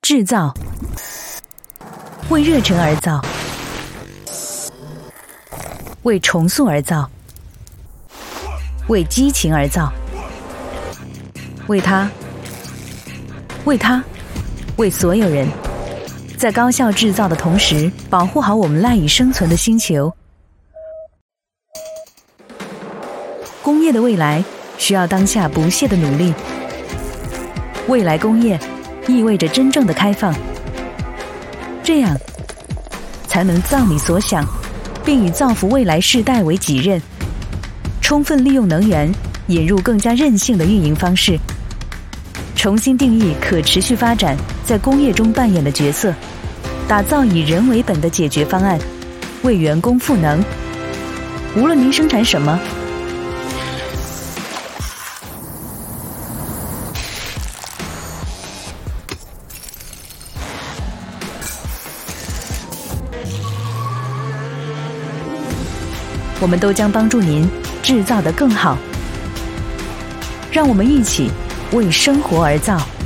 制造，为热忱而造，为重塑而造，为激情而造，为他，为所有人，在高效制造的同时，保护好我们赖以生存的星球。工业的未来需要当下不懈的努力。未来工业意味着真正的开放，这样才能造你所想，并以造福未来世代为己任。充分利用能源，引入更加韧性的运营方式，重新定义可持续发展在工业中扮演的角色，打造以人为本的解决方案，为员工赋能。无论您生产什么，我们都将帮助您制造得更好。让我们一起为生活而造。